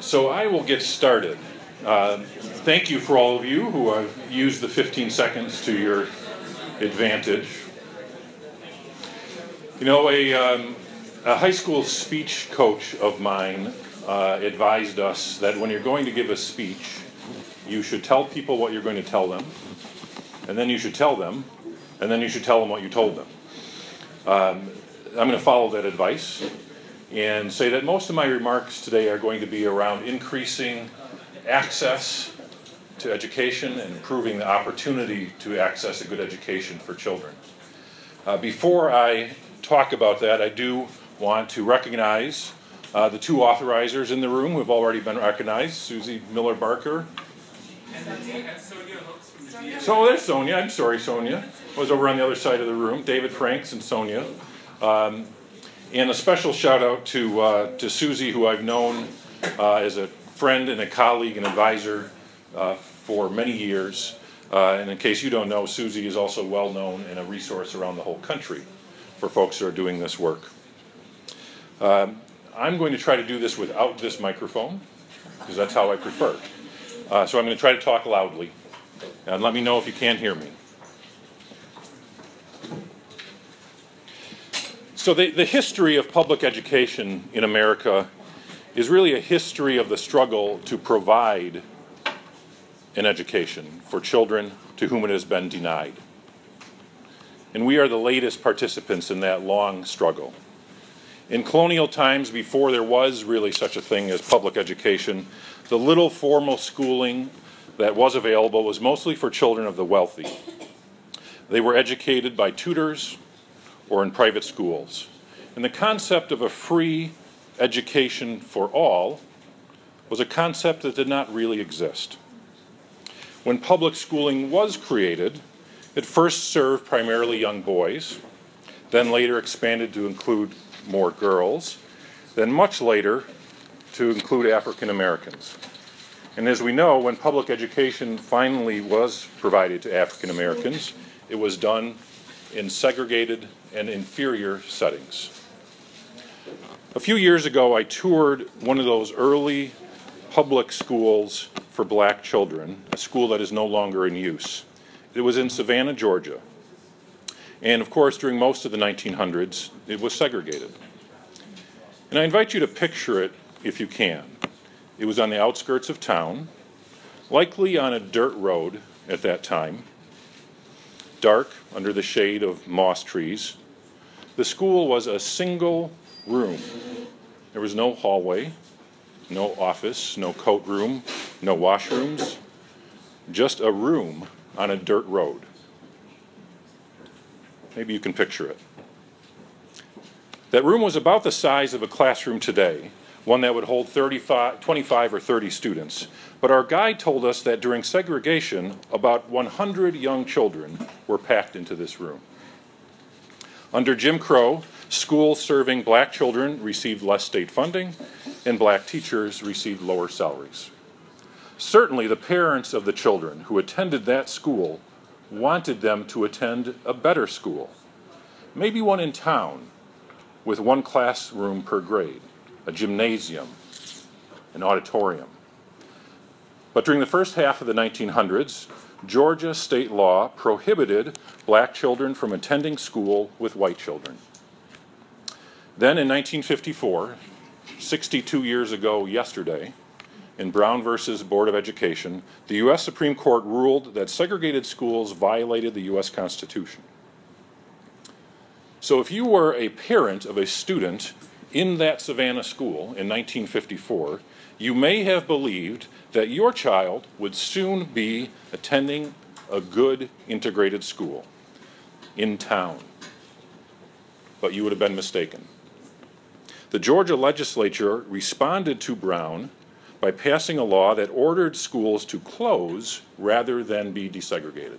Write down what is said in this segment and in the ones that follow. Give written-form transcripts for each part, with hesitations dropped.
So I will get started. Thank you for all of you who have used the 15 seconds to your advantage. You know, a high school speech coach of mine advised us that when you're going to give a speech, you should tell people what you're going to tell them, and then you should tell them, and then you should tell them what you told them. I'm going to follow that advice and say that most of my remarks today are going to be around increasing access to education and improving the opportunity to access a good education for children. Before I talk about that, I do want to recognize the two authorizers in the room who have already been recognized, Susie Miller-Barker. So there's Sonia. I'm sorry, Sonia. I was over on the other side of the room. David Franks and Sonia. And a special shout out to Susie, who I've known as a friend and a colleague and advisor for many years. And in case you don't know, Susie is also well known and a resource around the whole country for folks who are doing this work. I'm going to try to do this without this microphone, because that's how I prefer. So I'm going to try to talk loudly. And let me know if you can't hear me. So the history of public education in America is really a history of the struggle to provide an education for children to whom it has been denied. And we are the latest participants in that long struggle. In colonial times, before there was really such a thing as public education, the little formal schooling that was available was mostly for children of the wealthy. They were educated by tutors or in private schools. And the concept of a free education for all was a concept that did not really exist. When public schooling was created, it first served primarily young boys, then later expanded to include more girls, then much later to include African Americans. And as we know, when public education finally was provided to African Americans, it was done in segregated and inferior settings. A few years ago, I toured one of those early public schools for black children, a school that is no longer in use. It was in Savannah, Georgia. And of course, during most of the 1900s, it was segregated. And I invite you to picture it if you can. It was on the outskirts of town, likely on a dirt road at that time, dark under the shade of moss trees. The school was a single room. There was no hallway, no office, no coat room, no washrooms, just a room on a dirt road. Maybe you can picture it. That room was about the size of a classroom today, one that would hold 25 or 30 students. But our guide told us that during segregation, about 100 young children were packed into this room. Under Jim Crow, schools serving black children received less state funding, and black teachers received lower salaries. Certainly, the parents of the children who attended that school wanted them to attend a better school, maybe one in town with one classroom per grade, a gymnasium, an auditorium. But during the first half of the 1900s, Georgia state law prohibited black children from attending school with white children. Then in 1954, 62 years ago yesterday, in Brown versus Board of Education, the U.S. Supreme Court ruled that segregated schools violated the U.S. Constitution. So if you were a parent of a student in that Savannah school in 1954, you may have believed that your child would soon be attending a good integrated school in town. But you would have been mistaken. The Georgia legislature responded to Brown by passing a law that ordered schools to close rather than be desegregated.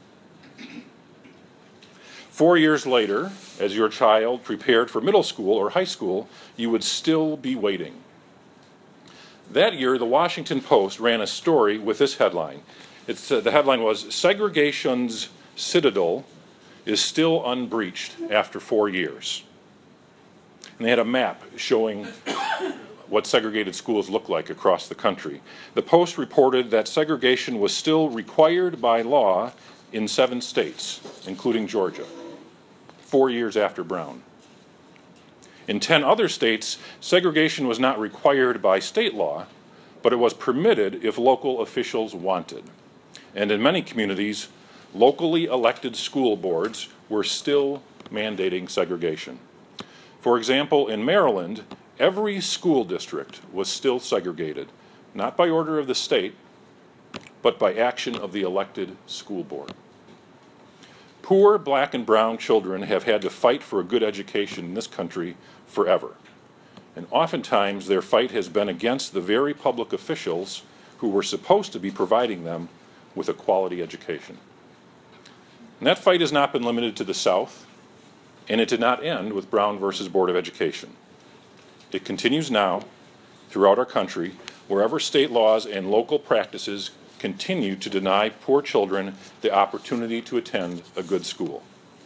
4 years later, as your child prepared for middle school or high school, you would still be waiting. That year, the Washington Post ran a story with this headline. The headline was, "Segregation's Citadel is still unbreached after 4 years." And they had a map showing what segregated schools look like across the country. The Post reported that segregation was still required by law in 7 states, including Georgia, 4 years after Brown. In 10 other states, segregation was not required by state law, but it was permitted if local officials wanted. And in many communities, locally elected school boards were still mandating segregation. For example, in Maryland, every school district was still segregated, not by order of the state, but by action of the elected school board. Poor black and brown children have had to fight for a good education in this country forever. And oftentimes their fight has been against the very public officials who were supposed to be providing them with a quality education. And that fight has not been limited to the South, and it did not end with Brown versus Board of Education. It continues now throughout our country, wherever state laws and local practices continue to deny poor children the opportunity to attend a good school.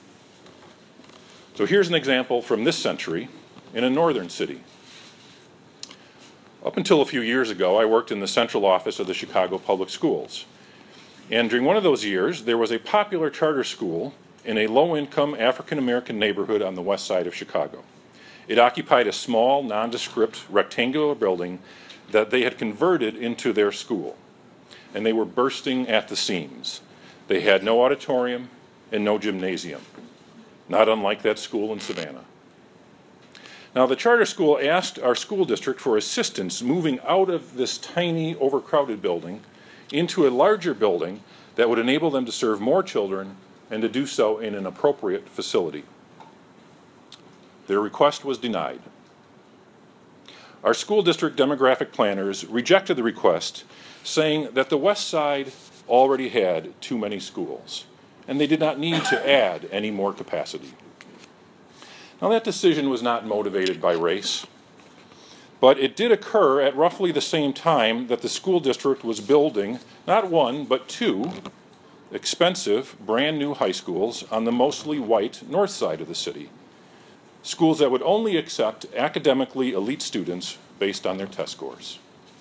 So here's an example from this century in a northern city. Up until a few years ago, I worked in the central office of the Chicago Public Schools. And during one of those years, there was a popular charter school in a low-income African-American neighborhood on the west side of Chicago. It occupied a small, nondescript, rectangular building that they had converted into their school. And they were bursting at the seams. They had no auditorium and no gymnasium, not unlike that school in Savannah. Now, the charter school asked our school district for assistance moving out of this tiny, overcrowded building into a larger building that would enable them to serve more children and to do so in an appropriate facility. Their request was denied. Our school district demographic planners rejected the request, saying that the West Side already had too many schools, and they did not need to add any more capacity. Now, that decision was not motivated by race, but it did occur at roughly the same time that the school district was building not one, but 2 expensive, brand new high schools on the mostly white north side of the city. Schools that would only accept academically elite students based on their test scores.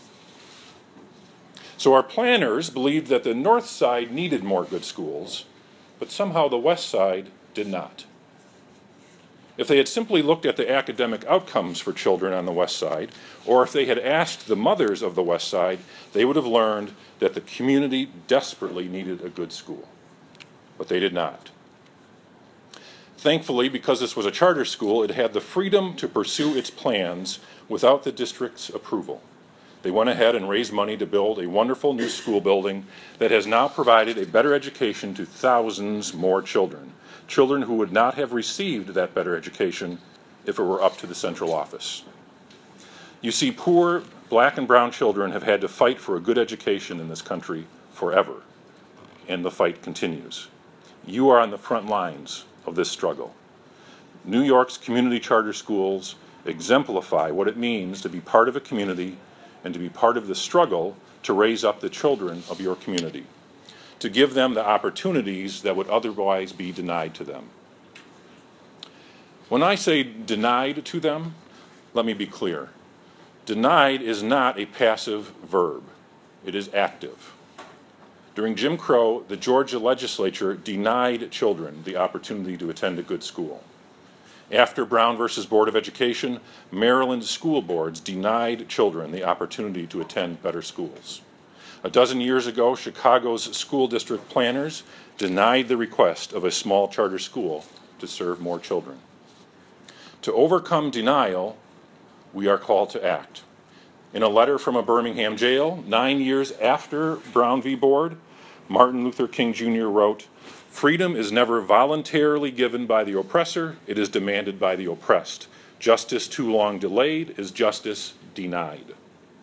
So our planners believed that the north side needed more good schools, but somehow the west side did not. If they had simply looked at the academic outcomes for children on the west side, or if they had asked the mothers of the west side, they would have learned that the community desperately needed a good school. But they did not. Thankfully, because this was a charter school, it had the freedom to pursue its plans without the district's approval. They went ahead and raised money to build a wonderful new school building that has now provided a better education to thousands more children. Children who would not have received that better education if it were up to the central office. You see, poor black and brown children have had to fight for a good education in this country forever, and the fight continues. You are on the front lines of this struggle. New York's community charter schools exemplify what it means to be part of a community and to be part of the struggle to raise up the children of your community, to give them the opportunities that would otherwise be denied to them. When I say denied to them, let me be clear. Denied is not a passive verb. It is active. During Jim Crow, the Georgia legislature denied children the opportunity to attend a good school. After Brown versus Board of Education, Maryland school boards denied children the opportunity to attend better schools. A dozen years ago, Chicago's school district planners denied the request of a small charter school to serve more children. To overcome denial, we are called to act. In a letter from a Birmingham jail, 9 years after Brown v. Board, Martin Luther King Jr. wrote, "Freedom is never voluntarily given by the oppressor, it is demanded by the oppressed. Justice too long delayed is justice denied."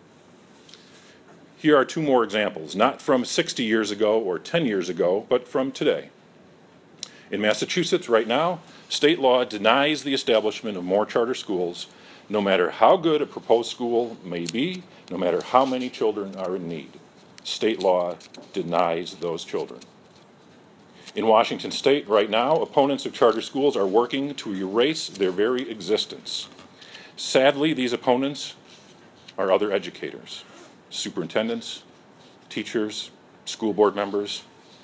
Here are 2 more examples, not from 60 years ago or 10 years ago, but from today. In Massachusetts right now, state law denies the establishment of more charter schools, no matter how good a proposed school may be, no matter how many children are in need. State law denies those children. In Washington State right now, opponents of charter schools are working to erase their very existence. Sadly, these opponents are other educators, superintendents, teachers, school board members.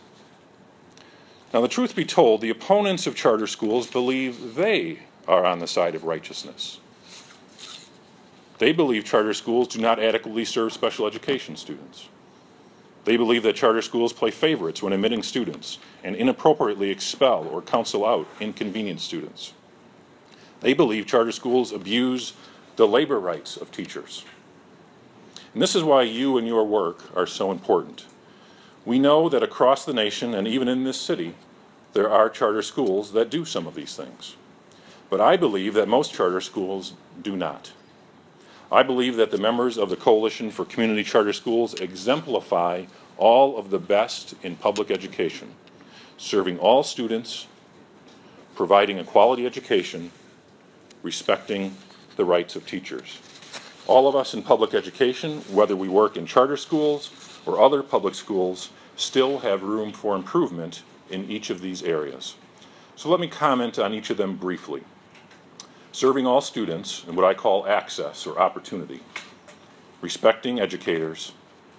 Now, the truth be told, the opponents of charter schools believe they are on the side of righteousness. They believe charter schools do not adequately serve special education students. They believe that charter schools play favorites when admitting students and inappropriately expel or counsel out inconvenient students. They believe charter schools abuse the labor rights of teachers. And this is why you and your work are so important. We know that across the nation and even in this city, there are charter schools that do some of these things. But I believe that most charter schools do not. I believe that the members of the Coalition for Community Charter Schools exemplify all of the best in public education, serving all students, providing a quality education, respecting the rights of teachers. All of us in public education, whether we work in charter schools or other public schools, still have room for improvement in each of these areas. So let me comment on each of them briefly. Serving all students in what I call access or opportunity, respecting educators,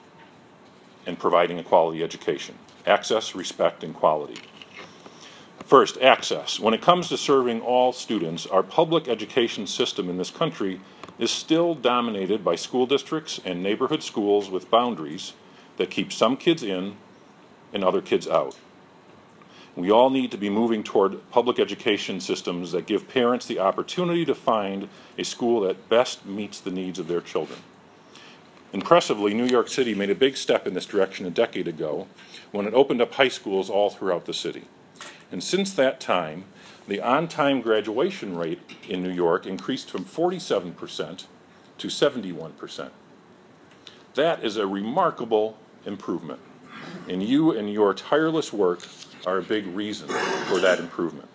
and providing a quality education. Access, respect, and quality. First, access. When it comes to serving all students, our public education system in this country is still dominated by school districts and neighborhood schools with boundaries that keep some kids in and other kids out. We all need to be moving toward public education systems that give parents the opportunity to find a school that best meets the needs of their children. Impressively, New York City made a big step in this direction a decade ago when it opened up high schools all throughout the city. And since that time, the on-time graduation rate in New York increased from 47% to 71%. That is a remarkable improvement, and you and your tireless work are a big reason for that improvement.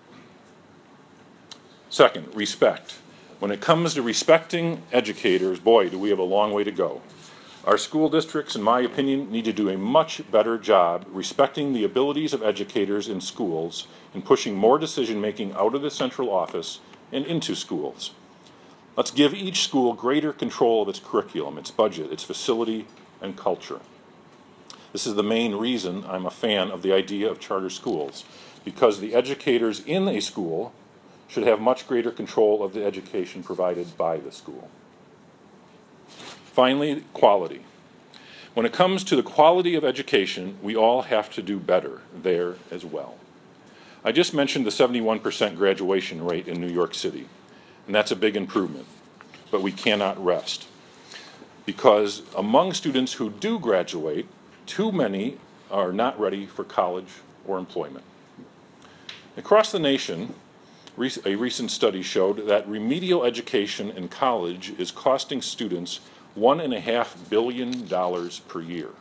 Second, respect. When it comes to respecting educators, boy, do we have a long way to go. Our school districts, in my opinion, need to do a much better job respecting the abilities of educators in schools and pushing more decision-making out of the central office and into schools. Let's give each school greater control of its curriculum, its budget, its facility, and culture. This is the main reason I'm a fan of the idea of charter schools, because the educators in a school should have much greater control of the education provided by the school. Finally, quality. When it comes to the quality of education, we all have to do better there as well. I just mentioned the 71% graduation rate in New York City, and that's a big improvement, but we cannot rest. Because among students who do graduate, too many are not ready for college or employment. Across the nation, a recent study showed that remedial education in college is costing students $1.5 billion per year.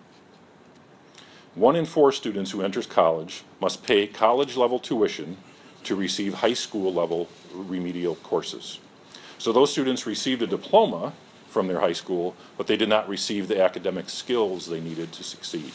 1 in 4 students who enters college must pay college-level tuition to receive high school-level remedial courses. So those students received a diploma from their high school, but they did not receive the academic skills they needed to succeed.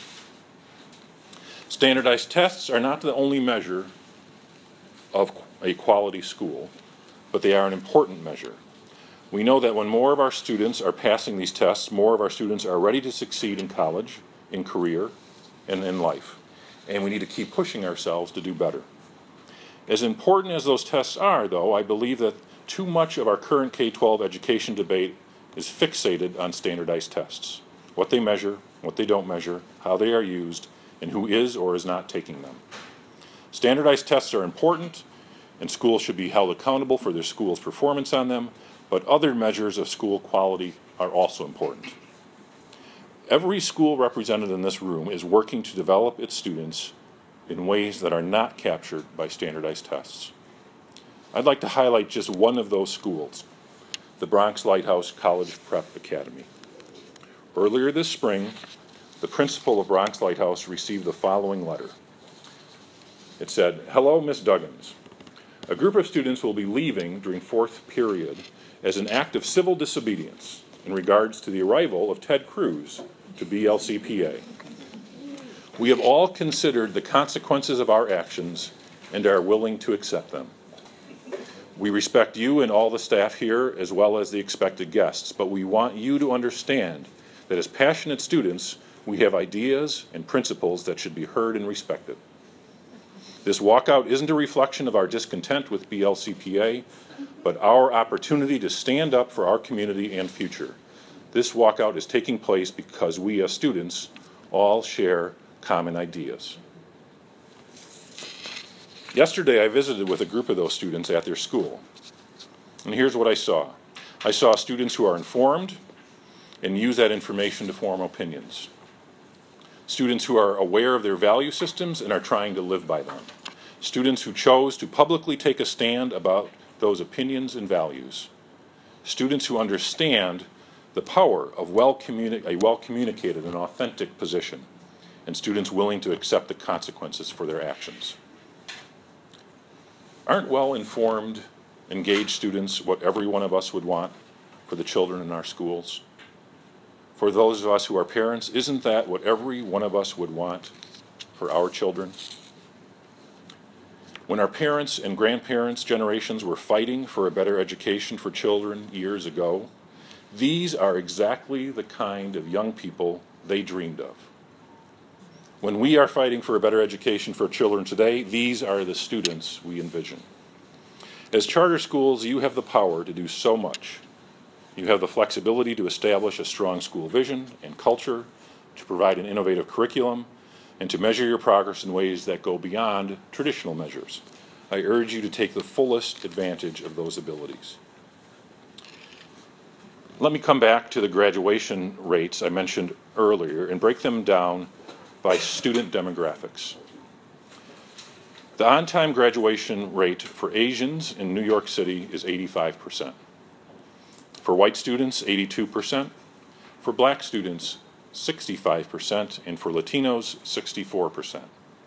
Standardized tests are not the only measure of a quality school, but they are an important measure. We know that when more of our students are passing these tests, more of our students are ready to succeed in college, in career, and in life. And we need to keep pushing ourselves to do better. As important as those tests are, though, I believe that too much of our current K-12 education debate is fixated on standardized tests. What they measure, what they don't measure, how they are used, and who is or is not taking them. Standardized tests are important, and schools should be held accountable for their school's performance on them, but other measures of school quality are also important. Every school represented in this room is working to develop its students in ways that are not captured by standardized tests. I'd like to highlight just one of those schools, the Bronx Lighthouse College Prep Academy. Earlier this spring, the principal of Bronx Lighthouse received the following letter. It said, "Hello, Miss Duggins. A group of students will be leaving during 4th period as an act of civil disobedience in regards to the arrival of Ted Cruz to BLCPA. We have all considered the consequences of our actions and are willing to accept them. We respect you and all the staff here as well as the expected guests, but we want you to understand that as passionate students, we have ideas and principles that should be heard and respected. This walkout isn't a reflection of our discontent with BLCPA, but our opportunity to stand up for our community and future. This walkout is taking place because we as students all share common ideas. Yesterday I visited with a group of those students at their school, and here's what I saw. I saw students who are informed and use that information to form opinions. Students who are aware of their value systems and are trying to live by them. Students who chose to publicly take a stand about those opinions and values. Students who understand the power of a well-communicated and authentic position, and students willing to accept the consequences for their actions. Aren't well-informed, engaged students what every one of us would want for the children in our schools? For those of us who are parents, isn't that what every one of us would want for our children? When our parents and grandparents' generations were fighting for a better education for children years ago, these are exactly the kind of young people they dreamed of. When we are fighting for a better education for children today, these are the students we envision. As charter schools, you have the power to do so much. You have the flexibility to establish a strong school vision and culture, to provide an innovative curriculum, and to measure your progress in ways that go beyond traditional measures. I urge you to take the fullest advantage of those abilities. Let me come back to the graduation rates I mentioned earlier and break them down by student demographics. The on-time graduation rate for Asians in New York City is 85%. For white students, 82%. For black students, 65%, and for Latinos, 64%.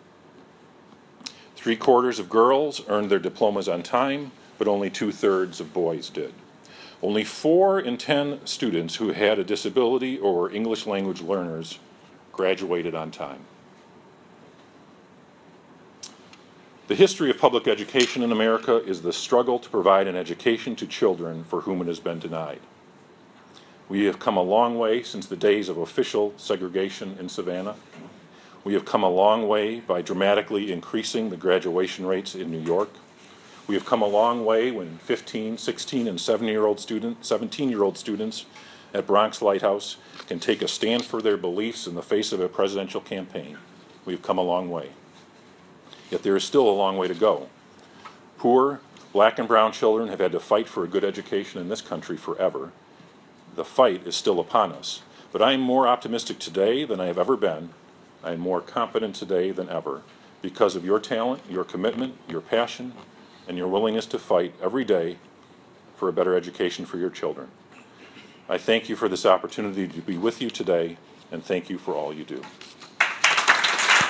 3/4 of girls earned their diplomas on time, but only 2/3 of boys did. Only 4 in 10 students who had a disability or were English language learners graduated on time. The history of public education in America is the struggle to provide an education to children for whom it has been denied. We have come a long way since the days of official segregation in Savannah. We have come a long way by dramatically increasing the graduation rates in New York. We have come a long way when 15, 16, and 17-year-old students at Bronx Lighthouse can take a stand for their beliefs in the face of a presidential campaign. We have come a long way. Yet there is still a long way to go. Poor black and brown children have had to fight for a good education in this country forever. The fight is still upon us. But I am more optimistic today than I have ever been. I am more confident today than ever because of your talent, your commitment, your passion, and your willingness to fight every day for a better education for your children. I thank you for this opportunity to be with you today, and thank you for all you do.